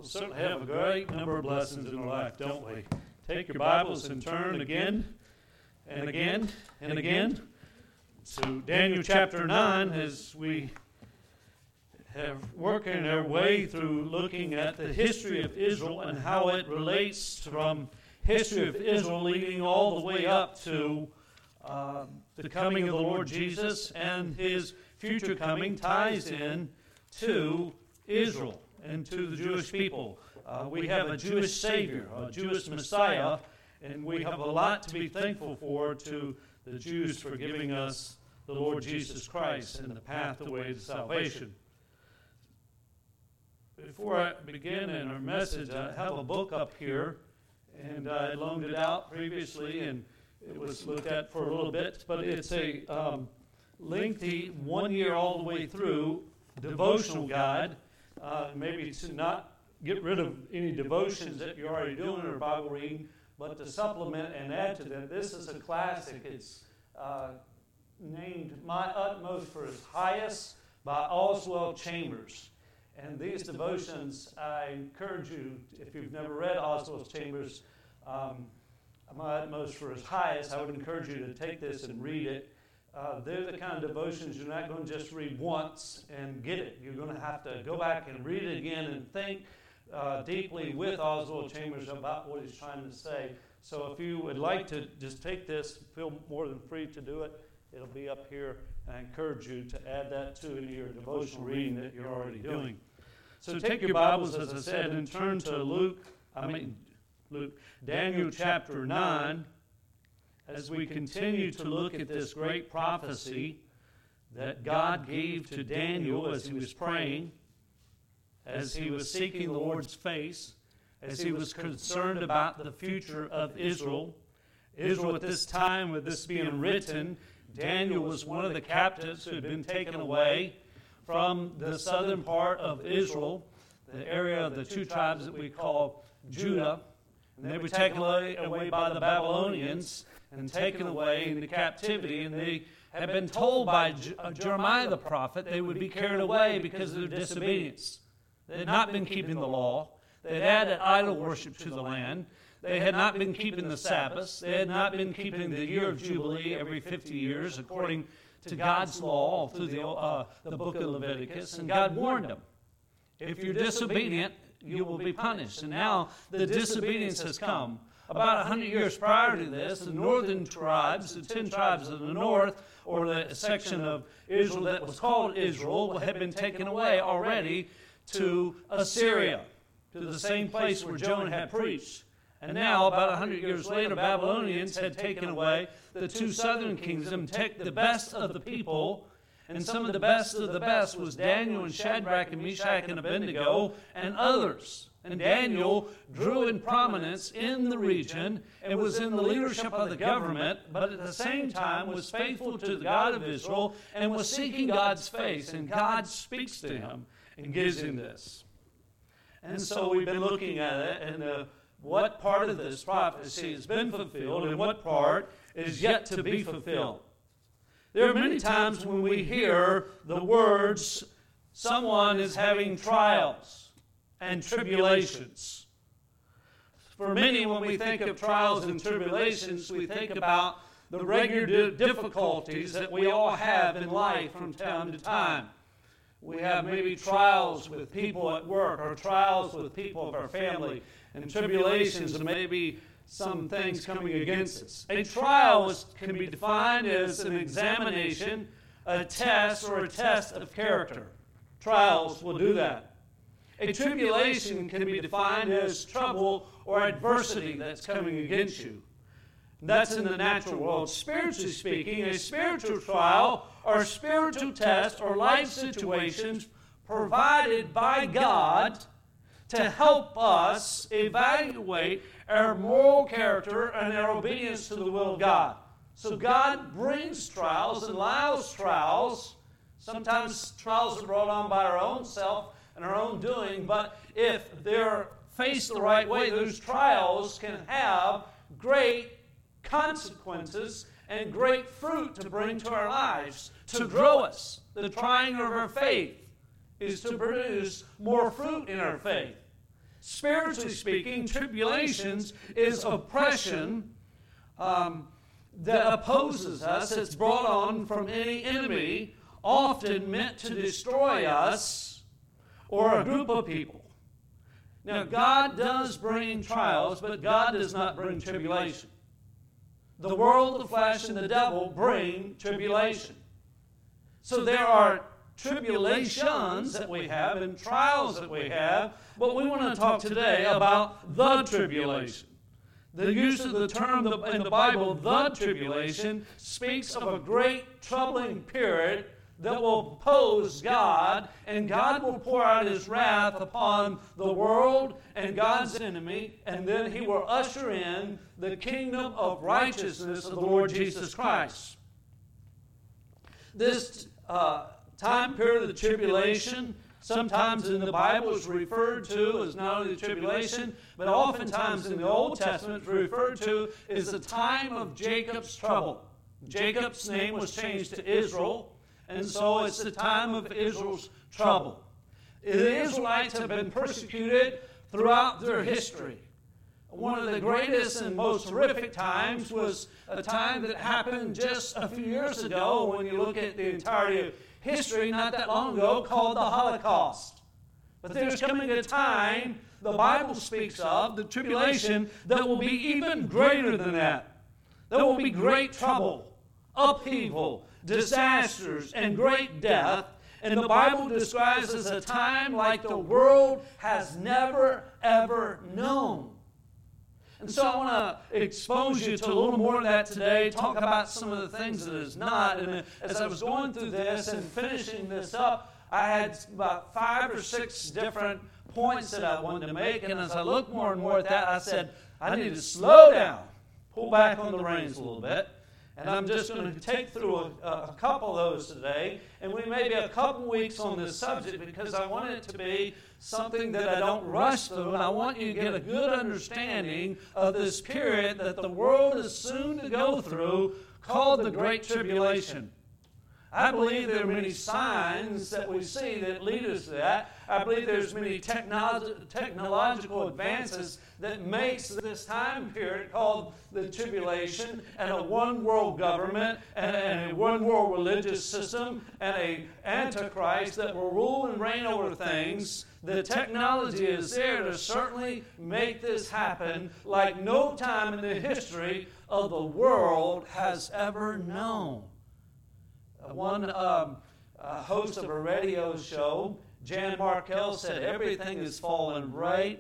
We certainly have a great number of blessings in our life, don't we? Take your Bibles and turn again and again and again to Daniel chapter 9 as we have working our way through looking at the history of Israel and how it relates from history of Israel leading all the way up to the coming of the Lord Jesus, and his future coming ties in to Israel and to the Jewish people. We have a Jewish Savior, a Jewish Messiah, and we have a lot to be thankful for to the Jews for giving us the Lord Jesus Christ and the path, the way to salvation. Before I begin in our message, I have a book up here, and I loaned it out previously, and it was looked at for a little bit, but it's a lengthy 1 year all the way through devotional guide, maybe to not get rid of any devotions that you're already doing or Bible reading, but to supplement and add to them. This is a classic. It's named My Utmost for His Highest by Oswald Chambers. And these devotions, I encourage you, if you've never read Oswald Chambers' My Utmost for His Highest, I would encourage you to take this and read it. They're the kind of devotions you're not going to just read once and get it. You're going to have to go back and read it again and think deeply with Oswald Chambers about what he's trying to say. So if you would like to just take this, feel more than free to do it. It'll be up here. I encourage you to add that to your devotional reading that you're already doing. So take your Bibles, as I said, and turn to Daniel chapter 9, as we continue to look at this great prophecy that God gave to Daniel as he was praying, as he was seeking the Lord's face, as he was concerned about the future of Israel. Israel at this time, with this being written, Daniel was one of the captives who had been taken away from the southern part of Israel, the area of the two tribes that we call Judah. And they were taken away by the Babylonians and taken away into captivity. And they had been told by Jeremiah the prophet they would be carried away because of their disobedience. They had not been keeping the law. They had added idol worship to the land. They had not been keeping the Sabbaths. They had not been keeping the year of Jubilee every 50 years according to God's law through the book of Leviticus. And God warned them, if you're disobedient, you will be punished. And now the disobedience has come. About 100 years prior to this, the northern tribes, the 10 tribes of the north, or the section of Israel that was called Israel, had been taken away already to Assyria, to the same place where Jonah had preached. And now, about 100 years later, Babylonians had taken away the two southern kingdoms, taken the best of the people, and some of the best was Daniel and Shadrach and Meshach and Abednego and others. And Daniel grew in prominence in the region and was in the leadership of the government, but at the same time was faithful to the God of Israel and was seeking God's face. And God speaks to him and gives him this. And so we've been looking at it, and what part of this prophecy has been fulfilled and what part is yet to be fulfilled. There are many times when we hear the words, someone is having trials and tribulations. For many, when we think of trials and tribulations, we think about the regular difficulties that we all have in life from time to time. We have maybe trials with people at work or trials with people of our family, and tribulations and maybe some things coming against us. A trial can be defined as an examination, a test, or a test of character. Trials will do that. A tribulation can be defined as trouble or adversity that's coming against you. That's in the natural world. Spiritually speaking, a spiritual trial or a spiritual test or life situations provided by God to help us evaluate our moral character and our obedience to the will of God. So God brings trials and allows trials. Sometimes trials are brought on by our own self and our own doing, but if they're faced the right way, those trials can have great consequences and great fruit to bring to our lives, to grow us. The trying of our faith is to produce more fruit in our faith. spiritually speaking, tribulations is oppression that opposes us. It's brought on from any enemy, often meant to destroy us or a group of people. Now, God does bring trials, but God does not bring tribulation. The world, the flesh, and the devil bring tribulation. So there are tribulations that we have and trials that we have, but we want to talk today about the tribulation. The use of the term in the Bible, the tribulation, speaks of a great troubling period that will oppose God, and God will pour out His wrath upon the world and God's enemy, and then He will usher in the kingdom of righteousness of the Lord Jesus Christ. This time period of the tribulation, sometimes in the Bible is referred to as not only the tribulation, but oftentimes in the Old Testament referred to as the time of Jacob's trouble. Jacob's name was changed to Israel, and so it's the time of Israel's trouble. The Israelites have been persecuted throughout their history. One of the greatest and most horrific times was a time that happened just a few years ago when you look at the entirety of history, not that long ago, called the Holocaust. But there's coming a time the Bible speaks of, the tribulation, that will be even greater than that. There will be great trouble, upheaval, disasters, and great death. And the Bible describes as a time like the world has never, ever known. And so I want to expose you to a little more of that today, talk about some of the things that is not. And as I was going through this and finishing this up, I had about 5 or 6 different points that I wanted to make. And as I looked more and more at that, I said, I need to slow down, pull back on the reins a little bit. And I'm just going to take through a couple of those today. And we may be a couple weeks on this subject because I want it to be something that I don't rush through. And I want you to get a good understanding of this period that the world is soon to go through called the Great Tribulation. I believe there are many signs that we see that lead us to that. I believe there's many technological advances that makes this time period called the tribulation and a one-world government and a one-world religious system and an antichrist that will rule and reign over things. The technology is there to certainly make this happen like no time in the history of the world has ever known. One host of a radio show, Jan Markell, said everything is falling right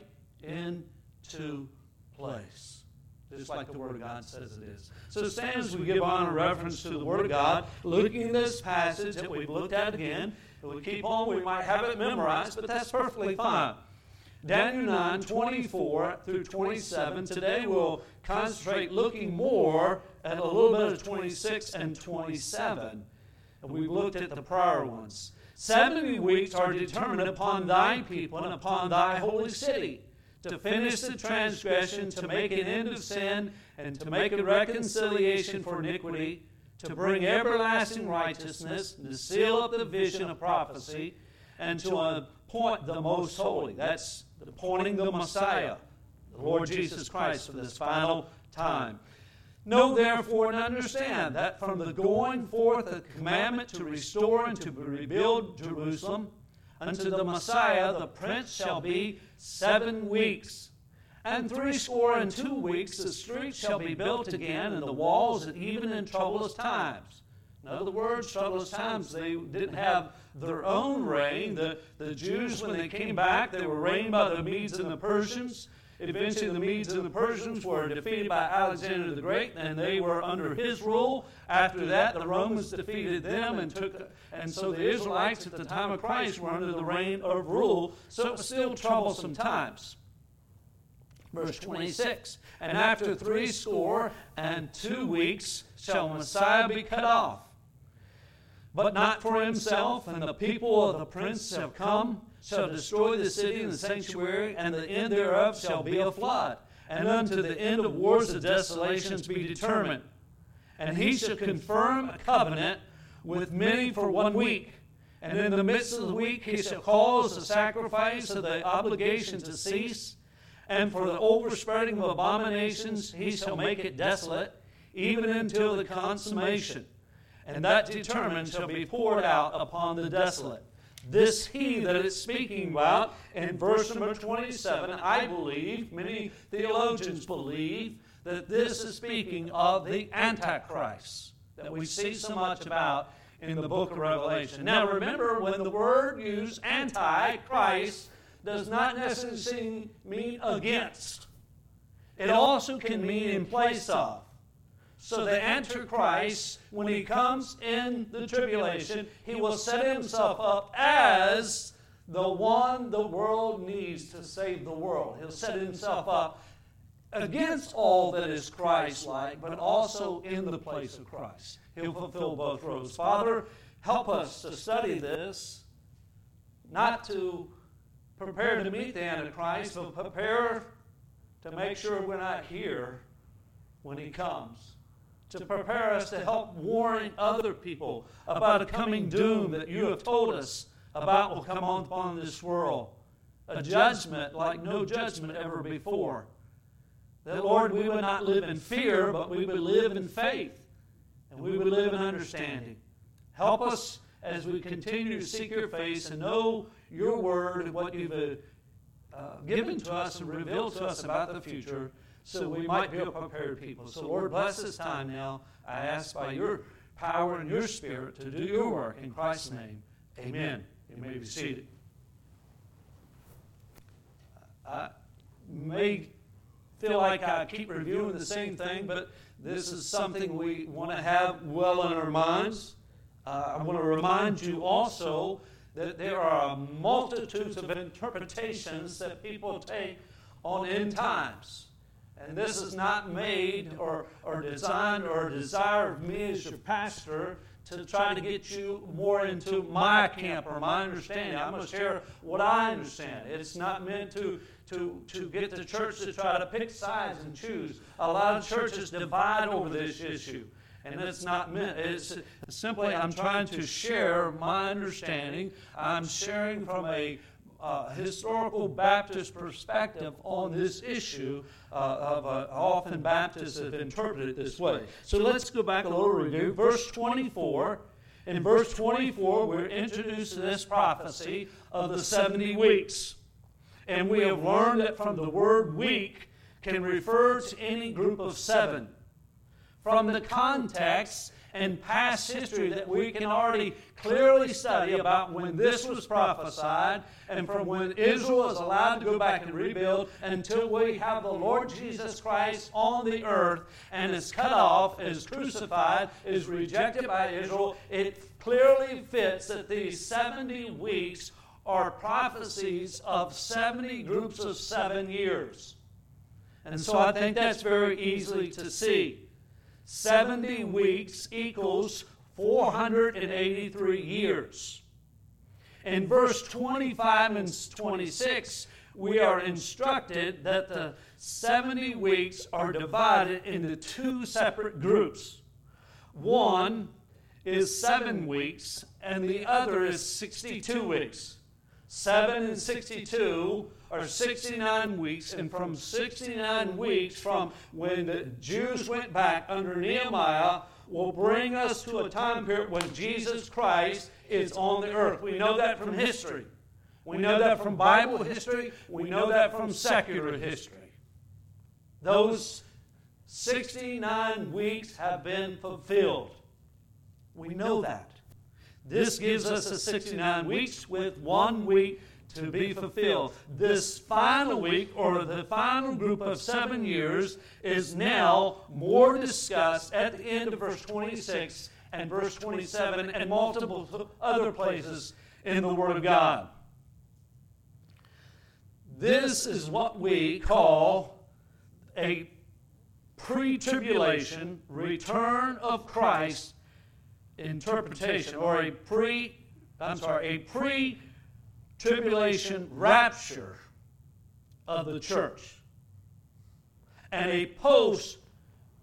into place, just like the Word of God says it is. So stand as we give honor reference to the Word of God, looking at this passage that we've looked at again. If we keep on, we might have it memorized, but that's perfectly fine. Daniel 9, 24 through 27. Today we'll concentrate looking more at a little bit of 26 and 27. And we've looked at the prior ones. 70 weeks are determined upon thy people and upon thy holy city, to finish the transgression, to make an end of sin, and to make a reconciliation for iniquity, to bring everlasting righteousness, and to seal up the vision of prophecy, and to appoint the most holy. That's appointing the Messiah, the Lord Jesus Christ, for this final time. Know therefore and understand that from the going forth of the commandment to restore and to rebuild Jerusalem unto the Messiah, the Prince shall be 7 weeks. And 62 weeks the streets shall be built again, and the walls, and even in troublous times. In other words, troublous times, they didn't have their own reign. The Jews, when they came back, they were reigned by the Medes and the Persians. Eventually, the Medes and the Persians were defeated by Alexander the Great, and they were under his rule. After that, the Romans defeated them, and so the Israelites at the time of Christ were under the reign of rule. So it was still troublesome times. Verse 26, and after 62 weeks shall Messiah be cut off, but not for himself, and the people of the prince shall come, shall destroy the city and the sanctuary, and the end thereof shall be a flood. And unto the end of wars the desolations be determined. And he shall confirm a covenant with many for 1 week, And in the midst of the week he shall cause the sacrifice of the obligation to cease, and for the overspreading of abominations he shall make it desolate, even until the consummation. And that determined shall be poured out upon the desolate. This he that it's speaking about in verse number 27, I believe, many theologians believe, that this is speaking of the Antichrist that we see so much about in the book of Revelation. Now remember, when the word used Antichrist does not necessarily mean against. It also can mean in place of. So the Antichrist, when he comes in the tribulation, he will set himself up as the one the world needs to save the world. He'll set himself up against all that is Christ-like, but also in the place of Christ. He'll fulfill both roles. Father, help us to study this, not to prepare to meet the Antichrist, but prepare to make sure we're not here when he comes. To prepare us to help warn other people about a coming doom that you have told us about will come upon this world. A judgment like no judgment ever before. That, Lord, we would not live in fear, but we would live in faith. And we would live in understanding. Help us as we continue to seek your face and know your word and what you've given to us and revealed to us about the future, so we might be a prepared people. So, Lord, bless this time now. I ask by your power and your Spirit to do your work. In Christ's name, amen. You may be seated. I may feel like I keep reviewing the same thing, but this is something we want to have well in our minds. I want to remind you also that there are multitudes of interpretations that people take on end times. And this is not made or designed or a desire of me as your pastor to try to get you more into my camp or my understanding. I'm going to share what I understand. It's not meant to get the church to try to pick sides and choose. A lot of churches divide over this issue. And it's not meant, it's simply I'm trying to share my understanding. I'm sharing from a historical Baptist perspective on this issue often Baptists have interpreted it this way. So let's go back a little review. Verse 24. In verse 24, we're introduced to this prophecy of the 70 weeks. And we have learned that from the word week can refer to any group of 7. From the context and past history that we can already clearly study about when this was prophesied and from when Israel is allowed to go back and rebuild until we have the Lord Jesus Christ on the earth and is cut off, is crucified, is rejected by Israel, it clearly fits that these 70 weeks are prophecies of 70 groups of 7 years. And so I think that's very easily to see. 70 weeks equals 483 years. In verse 25 and 26, we are instructed that the 70 weeks are divided into 2 separate groups. One is 7 weeks, and the other is 62 weeks. 7 and 62 are 69 weeks, and from 69 weeks from when the Jews went back under Nehemiah will bring us to a time period when Jesus Christ is on the earth. We know that from history. We know that from Bible history. We know that from secular history. Those 69 weeks have been fulfilled. We know that. This gives us the 69 weeks with 1 week to be fulfilled. This final week, or the final group of 7 years, is now more discussed at the end of verse 26 and verse 27 and multiple other places in the Word of God. This is what we call a pre-tribulation return of Christ interpretation, or a pre-tribulation rapture of the church, and a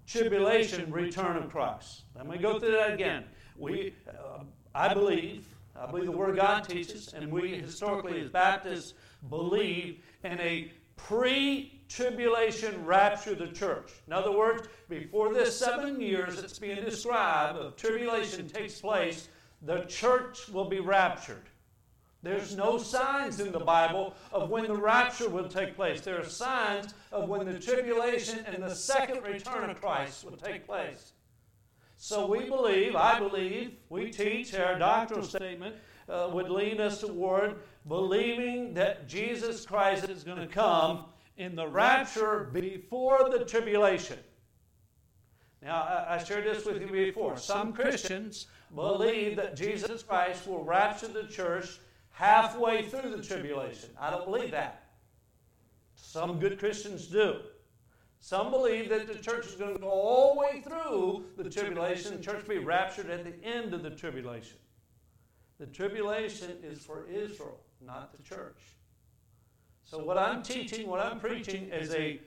post-tribulation return of Christ. Let me go through that again. I believe I believe the Word of God teaches, and we historically as Baptists believe in a pre-tribulation rapture of the church. In other words, before this 7 years that's being described of tribulation takes place, the church will be raptured. There's no signs in the Bible of when the rapture will take place. There are signs of when the tribulation and the second return of Christ will take place. So we believe, I believe, we teach, our doctrinal statement would lead us toward believing that Jesus Christ is going to come in the rapture before the tribulation. Now, I shared this with you before. Some Christians believe that Jesus Christ will rapture the church halfway through the tribulation. I don't believe that. Some good Christians do. Some believe that the church is going to go all the way through the tribulation, the church will be raptured at the end of the tribulation. The tribulation is for Israel, not the church. So what I'm teaching, what I'm preaching is a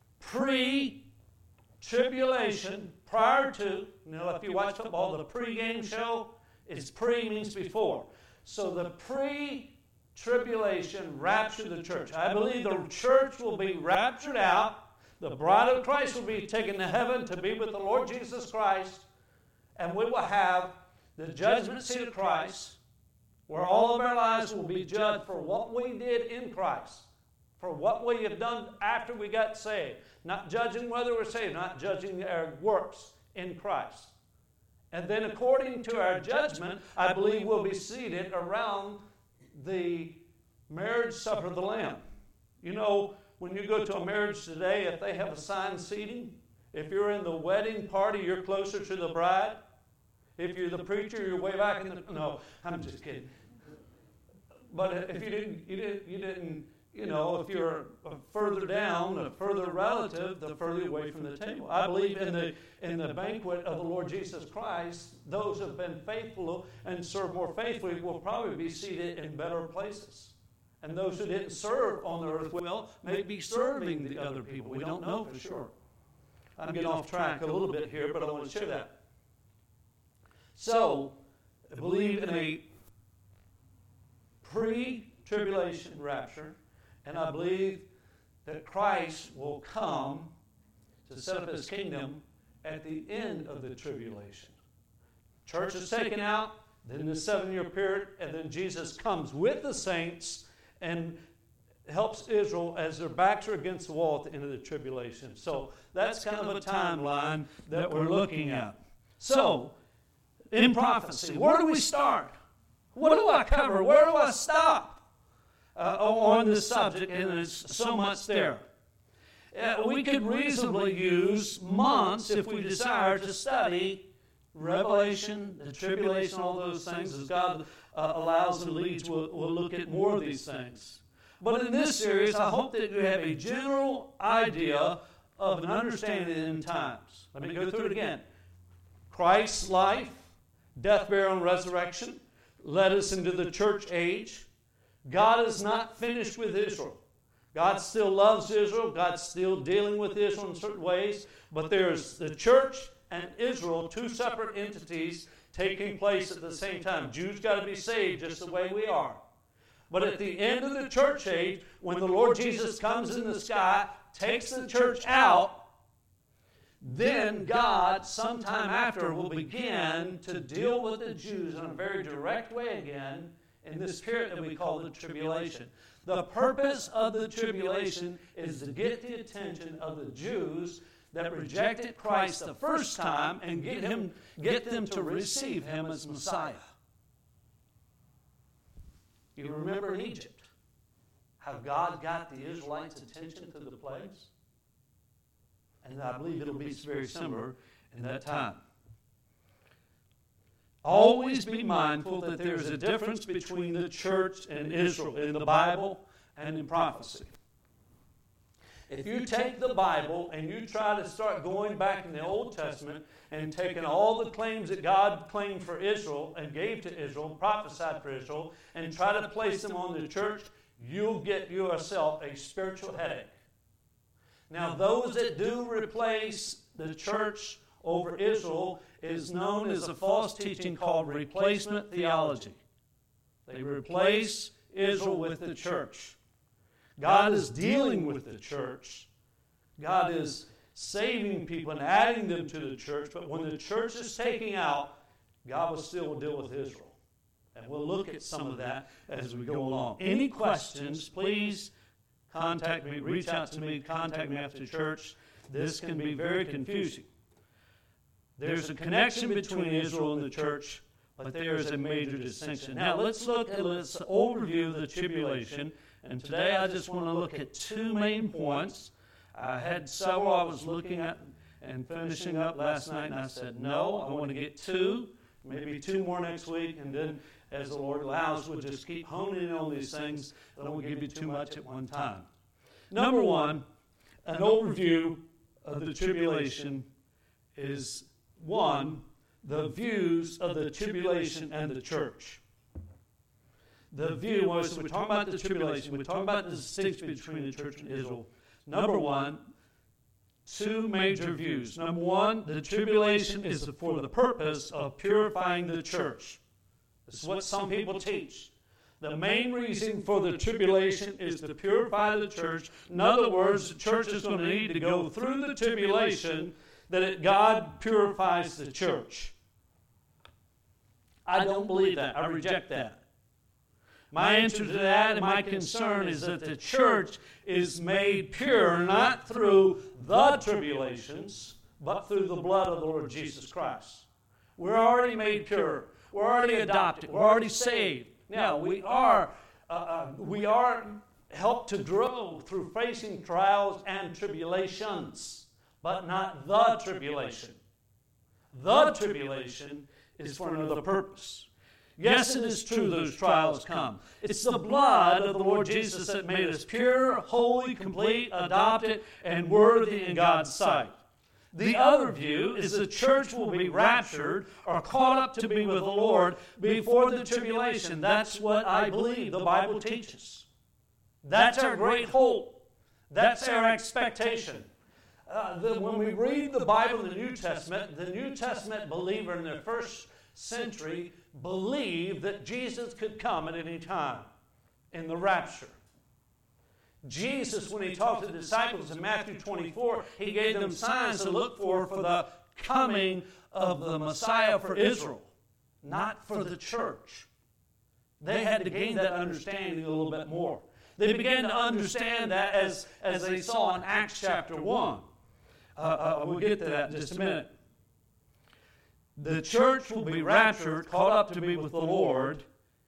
pre-tribulation, prior to, if you watch football, the pre-game show is pre means before. So the pre-tribulation rapture of the church. I believe the church will be raptured out. The bride of Christ will be taken to heaven to be with the Lord Jesus Christ. And we will have the judgment seat of Christ, where all of our lives will be judged for what we did in Christ, for what we have done after we got saved. Not judging whether we're saved, not judging our works in Christ. And then according to our judgment, I believe we'll be seated around the marriage supper of the Lamb. You know, when you go to a marriage today, if they have assigned seating, if you're in the wedding party, you're closer to the bride. If you're the preacher, you're way back in the... No, I'm just kidding. But if you didn't, if you're further down, a further relative, the further away from the table. I believe in the banquet of the Lord Jesus Christ, those who have been faithful and served more faithfully will probably be seated in better places. And those who didn't serve on the earth will may be serving the other people. We don't know for sure. I'm getting off track a little bit here, but I want to share that. So, I believe in a pre-tribulation rapture, and I believe that Christ will come to set up His kingdom at the end of the tribulation. Church is taken out, then the 7-year period, and then Jesus comes with the saints and helps Israel as their backs are against the wall at the end of the tribulation. So that's kind of a timeline that we're looking at. So, in prophecy, where do we start? What do I cover? Where do I stop on this subject? And there's so much there. We could reasonably use months, if we desire, to study Revelation, the tribulation, all those things. As God allows and leads, we'll look at more of these things. But in this series, I hope that you have a general idea of an understanding of the end times. Let me go through it again. Christ's life, death, burial, and resurrection led us into the church age. God is not finished with Israel. God still loves Israel. God's still dealing with Israel in certain ways. But there's the church and Israel, two separate entities taking place at the same time. Jews got to be saved just the way we are. But at the end of the church age, when the Lord Jesus comes in the sky, takes the church out, then God, sometime after, will begin to deal with the Jews in a very direct way again in this period that we call the tribulation. The purpose of the tribulation is to get the attention of the Jews that rejected Christ the first time and get them to receive Him as Messiah. You remember in Egypt how God got the Israelites' attention through the plagues? And I believe it'll be very similar in that time. Always be mindful that there's a difference between the church and Israel in the Bible and in prophecy. If you take the Bible and you try to start going back in the Old Testament and taking all the claims that God claimed for Israel and gave to Israel, prophesied for Israel, and try to place them on the church, you'll get yourself a spiritual headache. Now, those that do replace the church over Israel is known as a false teaching called replacement theology. They replace Israel with the church. God is dealing with the church. God is saving people and adding them to the church. But when the church is taken out, God will still deal with Israel. And we'll look at some of that as we go along. Any questions, please contact me, reach out to me, contact me after church. This can be very confusing. There's a connection between Israel and the church, but there is a major distinction. Now let's overview the tribulation. And today I just want to look at two main points. I had several I was looking at and finishing up last night, and I said, no, I want to get two, maybe two more next week, and then as the Lord allows, we'll just keep honing in on these things. I don't want to give you too much at one time. Number one, an overview of the tribulation is, one, the views of the tribulation and the church. The view was, we're talking about the tribulation, we're talking about the distinction between the church and Israel. Number one, two major views. Number one, the tribulation is for the purpose of purifying the church. This is what some people teach. The main reason for the tribulation is to purify the church. In other words, the church is going to need to go through the tribulation that God purifies the church. I don't believe that. I reject that. My answer to that and my concern is that the church is made pure not through the tribulations, but through the blood of the Lord Jesus Christ. We're already made pure. We're already adopted. We're already saved. Now, we are helped to grow through facing trials and tribulations, but not the tribulation. The tribulation is for another purpose. Yes, it is true those trials come. It's the blood of the Lord Jesus that made us pure, holy, complete, adopted, and worthy in God's sight. The other view is the church will be raptured or caught up to be with the Lord before the tribulation. That's what I believe the Bible teaches. That's our great hope. That's our expectation. When we read the Bible in the New Testament believer in the first century believed that Jesus could come at any time in the rapture. Jesus, when he talked to the disciples in Matthew 24, he gave them signs to look for the coming of the Messiah for Israel, not for the church. They had to gain that understanding a little bit more. They began to understand that as they saw in Acts chapter 1. We'll get to that in just a minute. The church will be raptured, caught up to be with the Lord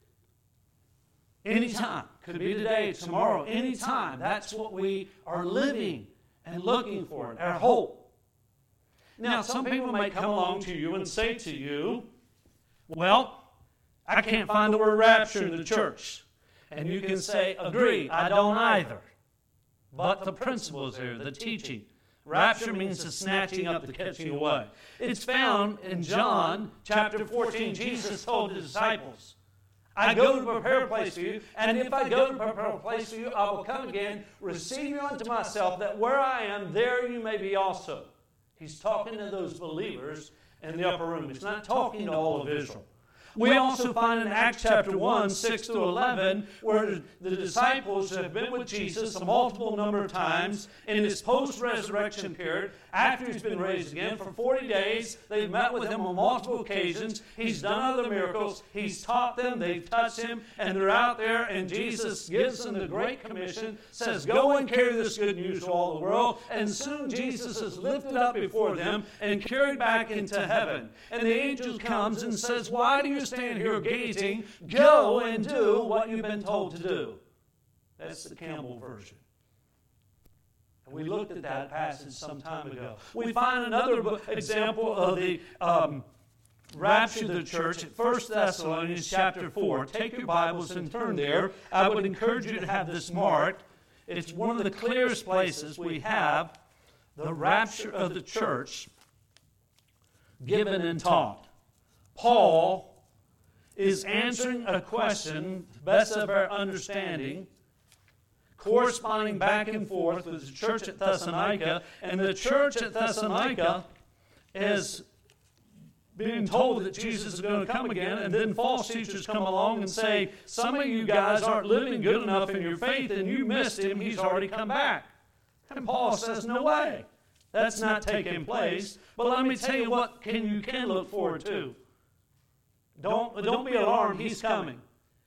anytime. Could be today, tomorrow, anytime. That's what we are living and looking for, our hope. Now, some people may come along to you and say to you, well, I can't find the word rapture in the church. And you can say, agree, I don't either. But the principle is there, the teaching. Rapture means the snatching up, the catching away. It's found in John chapter 14. Jesus told the disciples, I go to prepare a place for you, and if I go to prepare a place for you, I will come again, receive you unto myself, that where I am, there you may be also. He's talking to those believers in the upper room. He's not talking to all of Israel. We also find in Acts chapter 1, 6 through 11, where the disciples have been with Jesus a multiple number of times in his post-resurrection period, after he's been raised again. For 40 days, they've met with him on multiple occasions. He's done other miracles. He's taught them. They've touched him. And they're out there, and Jesus gives them the Great Commission, says, go and carry this good news to all the world. And soon Jesus is lifted up before them and carried back into heaven. And the angel comes and says, why do you stand here gazing? Go and do what you've been told to do. That's the Campbell version. And we looked at that passage some time ago. We find another example of the rapture of the church at 1 Thessalonians chapter 4. Take your Bibles and turn there. I would encourage you to have this marked. It's one of the clearest places we have the rapture of the church given and taught. Paul is answering a question, best of our understanding, corresponding back and forth with the church at Thessalonica. And the church at Thessalonica is being told that Jesus is going to come again, and then false teachers come along and say, some of you guys aren't living good enough in your faith, and you missed him, he's already come back. And Paul says, no way. That's not taking place. But let me tell you what you can look forward to. Don't be alarmed, he's coming.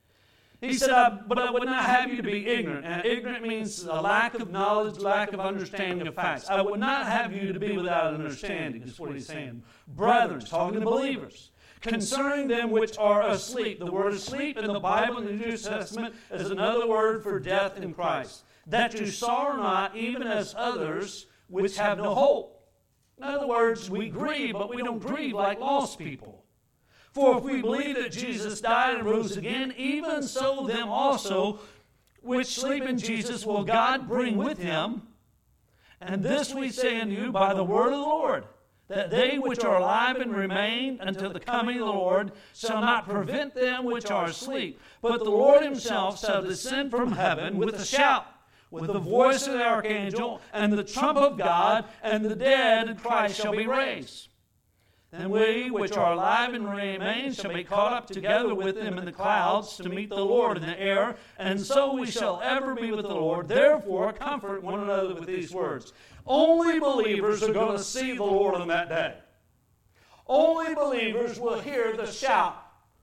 He said, but I would not have you to be ignorant. And ignorant means a lack of knowledge, lack of understanding of facts. I would not have you to be without understanding, is what he's saying. Brethren, talking to believers, concerning them which are asleep. The word asleep in the Bible in the New Testament is another word for death in Christ. That you sorrow not, even as others which have no hope. In other words, we grieve, but we don't grieve like lost people. For if we believe that Jesus died and rose again, even so them also which sleep in Jesus will God bring with him. And this we say unto you by the word of the Lord, that they which are alive and remain until the coming of the Lord shall not prevent them which are asleep. But the Lord himself shall descend from heaven with a shout, with the voice of the archangel, and the trump of God, and the dead in Christ shall be raised. Then we which are alive and remain shall be caught up together with them in the clouds to meet the Lord in the air, and so we shall ever be with the Lord. Therefore comfort one another with these words. Only believers are going to see the Lord on that day. Only believers will hear the shout.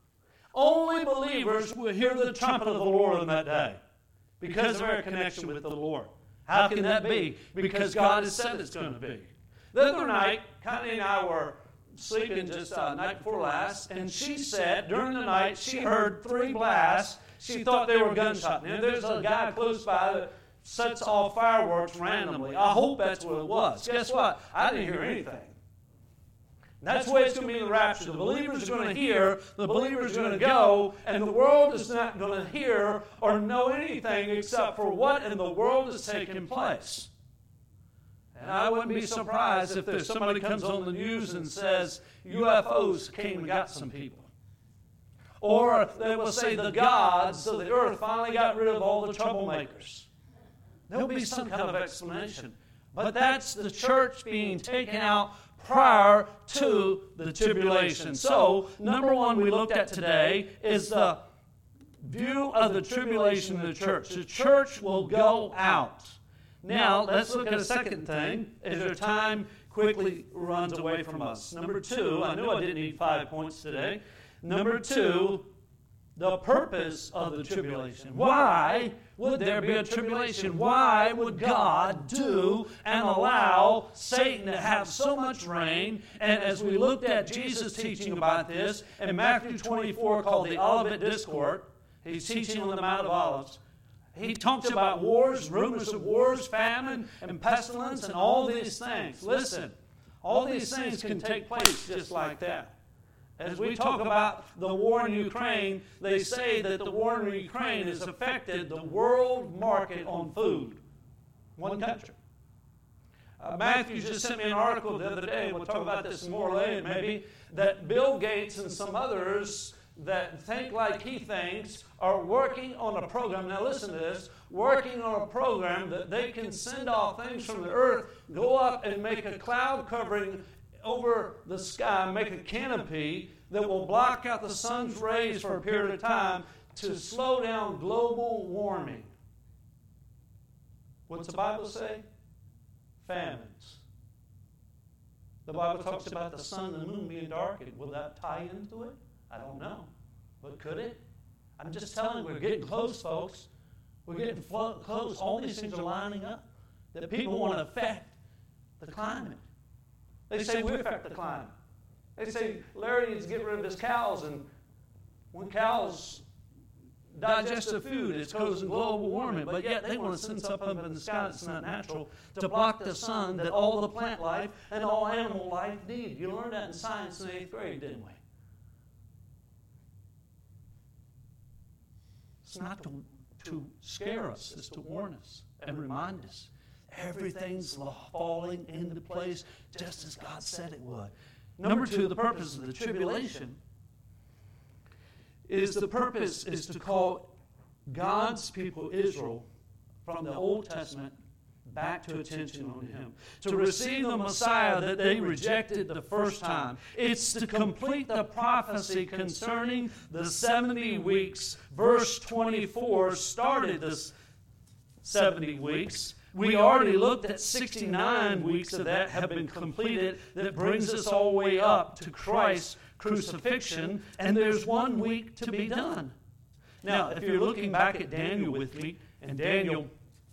Only believers will hear the trumpet of the Lord on that day because of our connection with the Lord. How can that be? Because God has said it's going to be. The other night, Connie and I were sleeping just night before last, and she said during the night she heard 3 blasts. She thought they were gunshots. Now there's a guy close by that sets off fireworks randomly. I hope that's what it was. Guess what? I didn't hear anything. That's the way it's going to be in the rapture. The believers are going to hear, the believers are going to go, and the world is not going to hear or know anything except for what in the world is taking place. And I wouldn't be surprised if there's somebody comes on the news and says UFOs came and got some people. Or they will say the gods of the earth finally got rid of all the troublemakers. There'll be some kind of explanation. But that's the church being taken out prior to the tribulation. So, number one we looked at today is the view of the tribulation of the church. The church will go out. Now, let's look at a second thing as our time quickly runs away from us. Number 2, I knew I didn't need 5 points today. Number 2, the purpose of the tribulation. Why would there be a tribulation? Why would God do and allow Satan to have so much reign? And as we looked at Jesus teaching about this in Matthew 24 called the Olivet Discourse, he's teaching on the Mount of Olives. He talks about wars, rumors of wars, famine, and pestilence, and all these things. Listen, all these things can take place just like that. As we talk about the war in Ukraine, they say that the war in Ukraine has affected the world market on food. One country. Matthew just sent me an article the other day, we'll talk about this more later maybe, that Bill Gates and some others that think like he thinks are working on a program. Now listen to this. Working on a program that they can send off things from the earth, go up and make a cloud covering over the sky, make a canopy that will block out the sun's rays for a period of time to slow down global warming. What's the Bible say? Famines. The Bible talks about the sun and the moon being darkened. Will that tie into it? I don't know. But could it? I'm just telling you, we're getting close, folks. We're getting close. All these things are lining up that people want to affect the climate. They say we affect the climate. They say Larry needs to get rid of his cows, and when cows digest the food, it's causing global warming. But yet they want to send stuff up in the sky that's not natural to block the sun that all the plant life and all animal life need. You learned that in science in 8th grade, didn't we? It's not to scare us, it's to warn us and remind us. Everything's falling into place just as God said it would. Number 2, the purpose of the tribulation is to call God's people, Israel, from the Old Testament back to attention on Him, to receive the Messiah that they rejected the first time. It's to complete the prophecy concerning the 70 weeks. Verse 24 started this 70 weeks. We already looked at 69 weeks of that have been completed. That brings us all the way up to Christ's crucifixion, and there's 1 week to be done. Now, if you're looking back at Daniel with me, and Daniel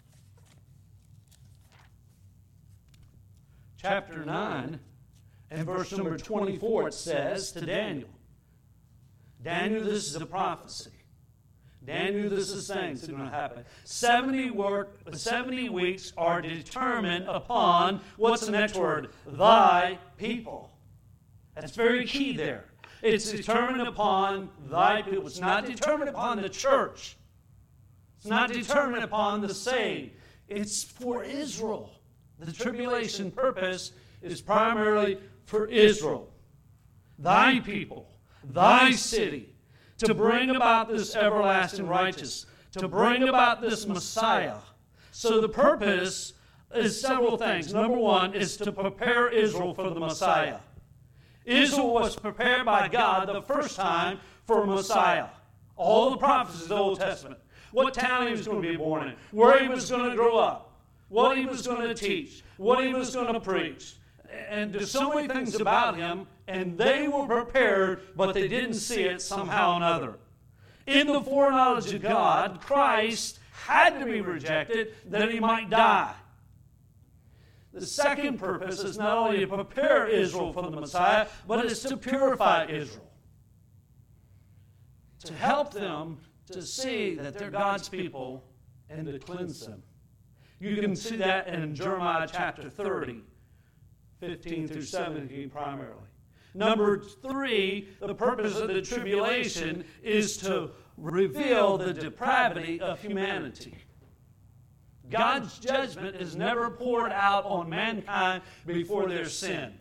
chapter 9 and verse number 24, it says to Daniel, Daniel, this is a prophecy. Daniel, this is things that are going to happen. 70 weeks are determined upon, what's the next word? Thy people. That's very key there. It's determined upon thy people. It's not determined upon the church. It's not determined upon the saved. It's for Israel. The tribulation purpose is primarily for Israel. Thy people, thy city, to bring about this everlasting righteousness, to bring about this Messiah. So the purpose is several things. Number one is to prepare Israel for the Messiah. Israel was prepared by God the first time for Messiah. All the prophecies of the Old Testament. What town he was going to be born in, where he was going to grow up, what he was going to teach, what he was going to preach. And there's so many things about him, and they were prepared, but they didn't see it somehow or another. In the foreknowledge of God, Christ had to be rejected that he might die. The second purpose is not only to prepare Israel for the Messiah, but it's to purify Israel. To help them to see that they're God's people and to cleanse them. You can see that in Jeremiah chapter 30, 15 through 17 primarily. Number 3, the purpose of the tribulation is to reveal the depravity of humanity. God's judgment is never poured out on mankind before their sin.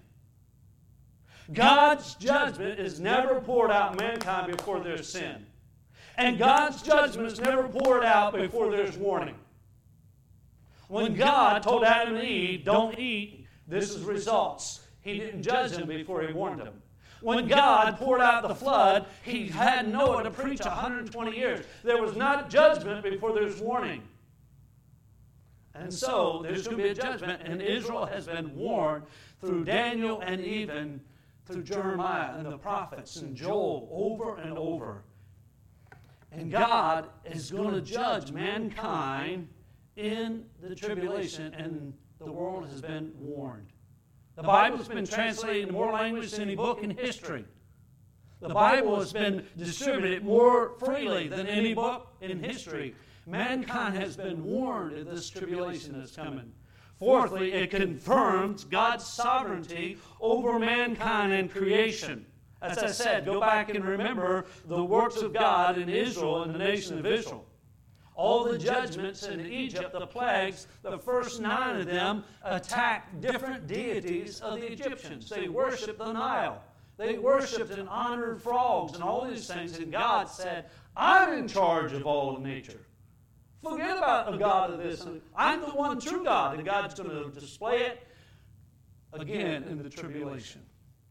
God's judgment is never poured out on mankind before their sin. And God's judgment is never poured out before there's warning. When God told Adam and Eve, don't eat, this is results. He didn't judge them before he warned them. When God poured out the flood, he had Noah to preach 120 years. There was not judgment before there's warning. And so there's going to be a judgment, and Israel has been warned through Daniel and even through Jeremiah and the prophets and Joel over and over. And God is going to judge mankind in the tribulation, and the world has been warned. The Bible has been translated in more languages than any book in history. The Bible has been distributed more freely than any book in history. Mankind has been warned of this tribulation that's coming. Fourthly, it confirms God's sovereignty over mankind and creation. As I said, go back and remember the works of God in Israel and the nation of Israel. All the judgments in Egypt, the plagues, the first 9 of them attacked different deities of the Egyptians. They worshipped the Nile. They worshipped and honored frogs and all these things. And God said, I'm in charge of all of nature. Forget about the God of this. I'm the one true God. And God's going to display it again in the tribulation.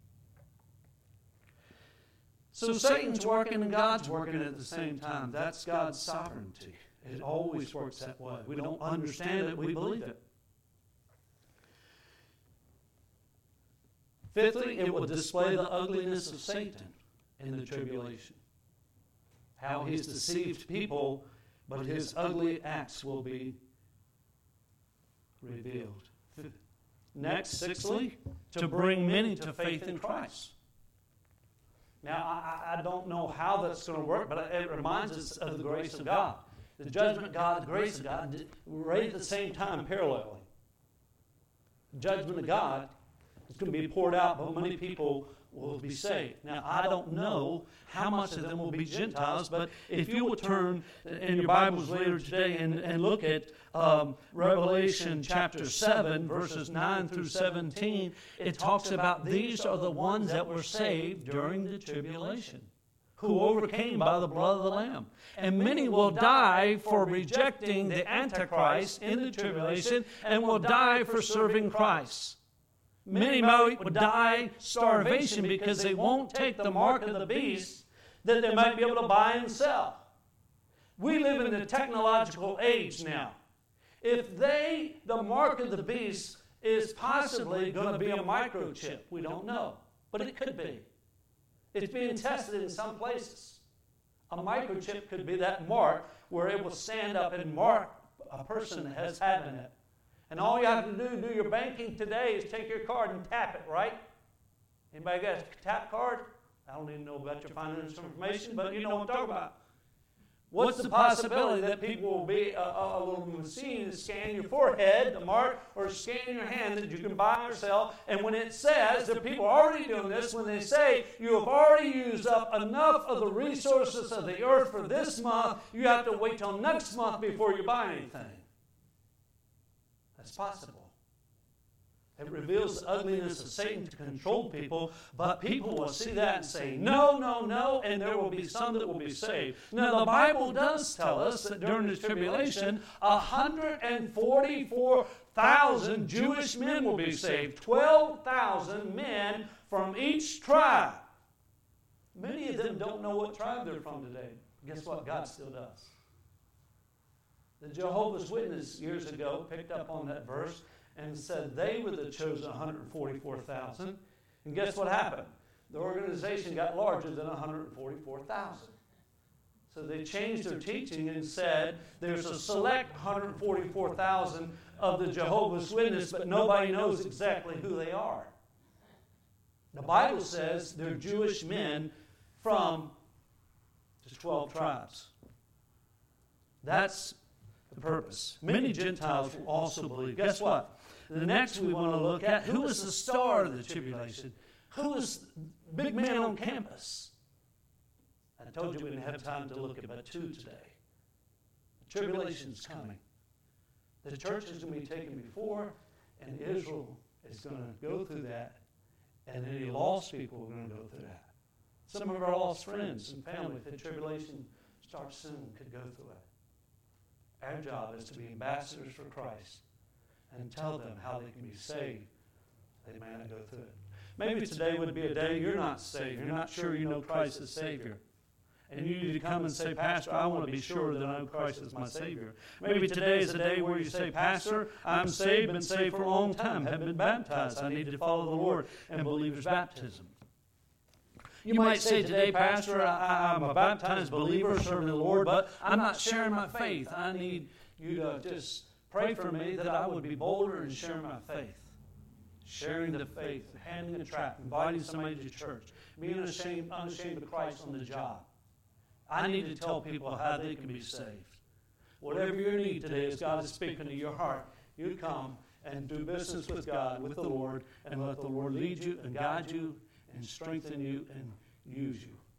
So Satan's working and God's working at the same time. That's God's sovereignty. It always works that way. We don't understand it, we believe it. Fifthly, it will display the ugliness of Satan in the tribulation. How he's deceived people, but his ugly acts will be revealed. Next, sixthly, to bring many to faith in Christ. Now, I don't know how that's going to work, but it reminds us of the grace of God. The judgment of God, the grace of God, right at the same time, parallelly. The judgment of God is going to be poured out, but many people will be saved. Now, I don't know how much of them will be Gentiles, but if you will turn in your Bibles later today and look at Revelation chapter 7, verses 9 through 17, it talks about these are the ones that were saved during the tribulation. who overcame by the blood of the Lamb. And many will die for rejecting the Antichrist in the tribulation and will die for serving Christ. Many will die starvation because they won't take the mark of the beast that they might be able to buy and sell. We live in a technological age now. If the mark of the beast is possibly going to be a microchip, we don't know, but it could be. It's being tested in some places. A microchip could be that mark where it will stand up and mark a person as having it. And all you have to do your banking today is take your card and tap it, right? Anybody got a tap card? I don't even know about your financial information, but you know what I'm talking about. What's the possibility that people will be a little machine to scan your forehead, the mark, or scan your hand that you can buy or sell? And when it says that people are already doing this, when they say you have already used up enough of the resources of the earth for this month, you have to wait till next month before you buy anything. That's possible. It reveals the ugliness of Satan to control people, but people will see that and say, no, no, no, and there will be some that will be saved. Now, the Bible does tell us that during the tribulation, 144,000 Jewish men will be saved, 12,000 men from each tribe. Many of them don't know what tribe they're from today. Guess what? God still does. The Jehovah's Witnesses years ago picked up on that verse and said they were the chosen 144,000. And guess what happened? The organization got larger than 144,000. So they changed their teaching and said there's a select 144,000 of the Jehovah's Witnesses, but nobody knows exactly who they are. The Bible says they're Jewish men from the 12 tribes. That's the purpose. Many Gentiles will also believe. Guess what? The next we want to look at, who is the star of the tribulation? Who is the big man on campus? I told you we didn't have time to look at but two today. The tribulation's coming. The church is going to be taken before, and Israel is going to go through that, and any lost people are going to go through that. Some of our lost friends and family, if the tribulation starts soon, could go through it. Our job is to be ambassadors for Christ and tell them how they can be saved. They may not go through it. Maybe today would be a day you're not saved. You're not sure you know Christ as Savior. And you need to come and say, Pastor, I want to be sure that I know Christ as my Savior. Maybe today is a day where you say, Pastor, I'm saved, been saved for a long time, have been baptized. I need to follow the Lord and believer's baptism. You might say today, Pastor, I'm a baptized believer serving the Lord, but I'm not sharing my faith. I need you to just pray for me that I would be bolder in sharing my faith. Sharing the faith, handing a tract, inviting somebody to church, being unashamed of Christ on the job. I need to tell people how they can be saved. Whatever your need today, as God is speaking to your heart, you come and do business with God, with the Lord, and let the Lord lead you and guide you and strengthen you and use you.